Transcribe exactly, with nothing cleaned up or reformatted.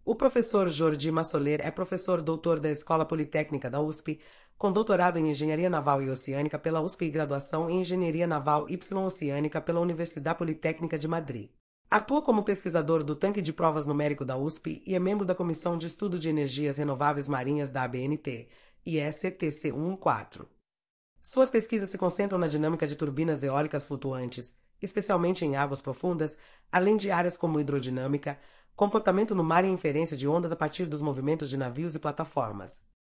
O professor Jordi Massoler é professor doutor da Escola Politécnica da U S P, com doutorado em Engenharia Naval e Oceânica pela U S P e graduação em Engenharia Naval Y-Oceânica pela Universidade Politécnica de Madrid. Atua como pesquisador do Tanque de Provas Numérico da U S P e é membro da Comissão de Estudo de Energias Renováveis Marinhas da A B N T, I S T C cento e quatorze. Suas pesquisas se concentram na dinâmica de turbinas eólicas flutuantes, especialmente em águas profundas, além de áreas como hidrodinâmica, comportamento no mar e inferência de ondas a partir dos movimentos de navios e plataformas.